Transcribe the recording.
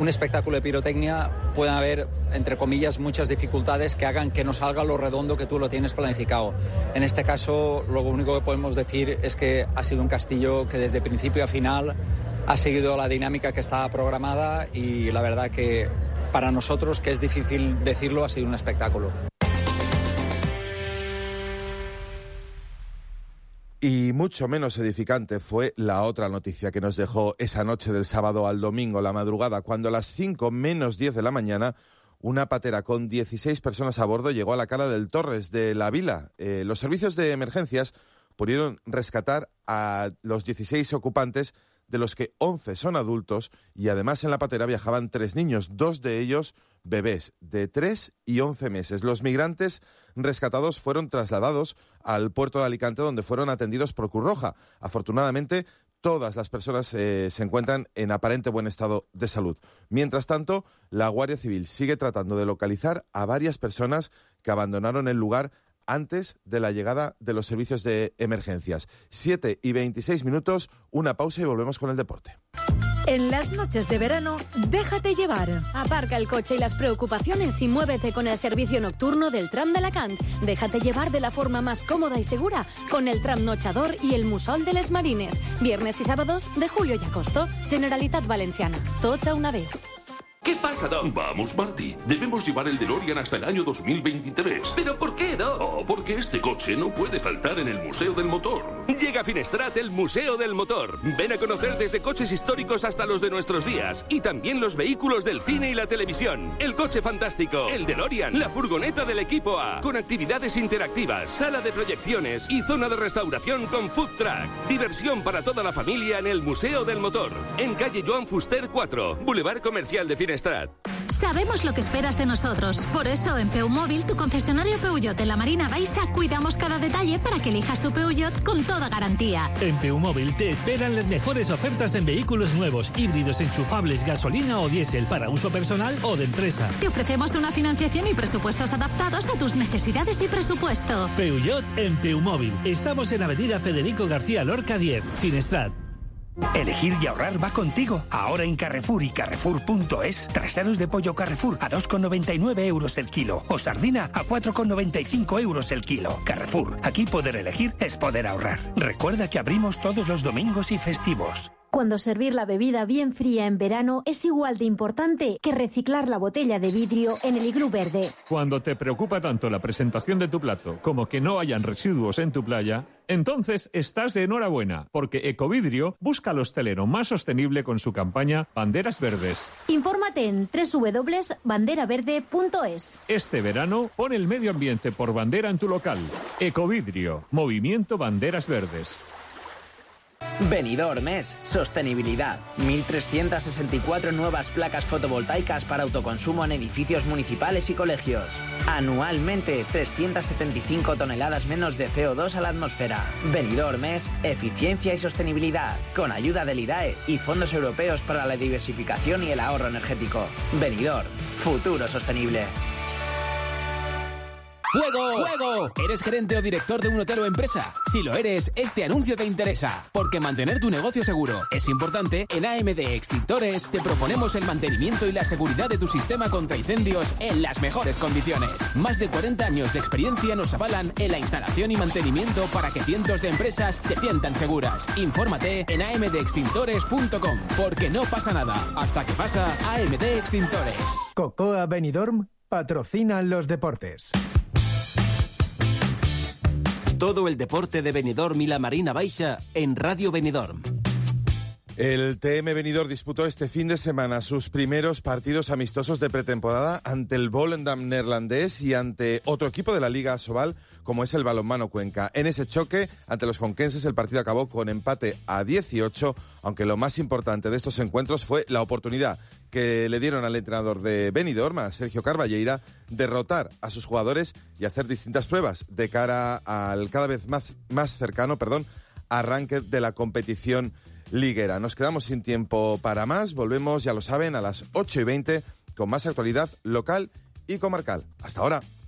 un espectáculo de pirotecnia pueden haber, entre comillas, muchas dificultades que hagan que no salga lo redondo que tú lo tienes planificado. En este caso, lo único que podemos decir es que ha sido un castillo que desde principio a final ha seguido la dinámica que estaba programada y la verdad que para nosotros, que es difícil decirlo, ha sido un espectáculo. Y mucho menos edificante fue la otra noticia que nos dejó esa noche del sábado al domingo, la madrugada, cuando a las 5 menos 10 de la mañana una patera con 16 personas a bordo llegó a la cala del Torres de la Vila. Los servicios de emergencias pudieron rescatar a los 16 ocupantes, de los que 11 son adultos, y además en la patera viajaban 3 niños, 2 de ellos bebés de 3 y 11 meses. Los migrantes rescatados fueron trasladados al puerto de Alicante, donde fueron atendidos por Cruz Roja. Afortunadamente, todas las personas se encuentran en aparente buen estado de salud. Mientras tanto, la Guardia Civil sigue tratando de localizar a varias personas que abandonaron el lugar antes de la llegada de los servicios de emergencias. 7:26, una pausa y volvemos con el deporte. En las noches de verano, déjate llevar. Aparca el coche y las preocupaciones y muévete con el servicio nocturno del tram de Alacant. Déjate llevar de la forma más cómoda y segura con el tram Nochador y el Mussol de les Marines. Viernes y sábados de julio y agosto. Generalitat Valenciana. Tots a una vez. ¿Qué pasa, Doc? Vamos, Marty. Debemos llevar el DeLorean hasta el año 2023. ¿Pero por qué, Doc? Oh, porque este coche no puede faltar en el Museo del Motor. Llega a Finestrat el Museo del Motor. Ven a conocer desde coches históricos hasta los de nuestros días. Y también los vehículos del cine y la televisión. El coche fantástico, el DeLorean, la furgoneta del equipo A. Con actividades interactivas, sala de proyecciones y zona de restauración con food truck. Diversión para toda la familia en el Museo del Motor. En calle Joan Fuster 4, Boulevard Comercial de Finestrat. Sabemos lo que esperas de nosotros. Por eso en Peumóvil, tu concesionario Peugeot en la Marina Baixa, cuidamos cada detalle para que elijas tu Peugeot con toda garantía. En Peumóvil te esperan las mejores ofertas en vehículos nuevos, híbridos, enchufables, gasolina o diésel, para uso personal o de empresa. Te ofrecemos una financiación y presupuestos adaptados a tus necesidades y presupuesto. Peugeot en Peumóvil. Estamos en Avenida Federico García Lorca 10, Finestrat. Elegir y ahorrar va contigo. Ahora en Carrefour y Carrefour.es, traseros de pollo Carrefour a 2,99 euros el kilo o sardina a 4,95 euros el kilo. Carrefour, aquí poder elegir es poder ahorrar. Recuerda que abrimos todos los domingos y festivos. Cuando servir la bebida bien fría en verano es igual de importante que reciclar la botella de vidrio en el iglú verde. Cuando te preocupa tanto la presentación de tu plato como que no hayan residuos en tu playa, entonces estás de enhorabuena, porque Ecovidrio busca al hostelero más sostenible con su campaña Banderas Verdes. Infórmate en www.banderaverde.es. Este verano, pon el medio ambiente por bandera en tu local. Ecovidrio, Movimiento Banderas Verdes. Benidorm es sostenibilidad. 1.364 nuevas placas fotovoltaicas para autoconsumo en edificios municipales y colegios. Anualmente, 375 toneladas menos de CO2 a la atmósfera. Benidorm es eficiencia y sostenibilidad, con ayuda del IDAE y fondos europeos para la diversificación y el ahorro energético. Benidorm, futuro sostenible. ¡Fuego! ¡Fuego! ¿Eres gerente o director de un hotel o empresa? Si lo eres, este anuncio te interesa, porque mantener tu negocio seguro es importante. En AMD Extintores te proponemos el mantenimiento y la seguridad de tu sistema contra incendios en las mejores condiciones. Más de 40 años de experiencia nos avalan en la instalación y mantenimiento para que cientos de empresas se sientan seguras. Infórmate en amdextintores.com, porque no pasa nada hasta que pasa. AMD Extintores. Cocoa Benidorm patrocinan los deportes. Todo el deporte de Benidorm y la Marina Baixa en Radio Benidorm. El TM Benidorm disputó este fin de semana sus primeros partidos amistosos de pretemporada ante el Volendam neerlandés y ante otro equipo de la Liga Asobal, como es el Balonmano Cuenca. En ese choque, ante los conquenses, el partido acabó con empate a 18, aunque lo más importante de estos encuentros fue la oportunidad que le dieron al entrenador de Benidorm, a Sergio Carballeira, derrotar a sus jugadores y hacer distintas pruebas de cara al cada vez más cercano arranque de la competición liguera. Nos quedamos sin tiempo para más. Volvemos, ya lo saben, a las 8:20 con más actualidad local y comarcal. Hasta ahora.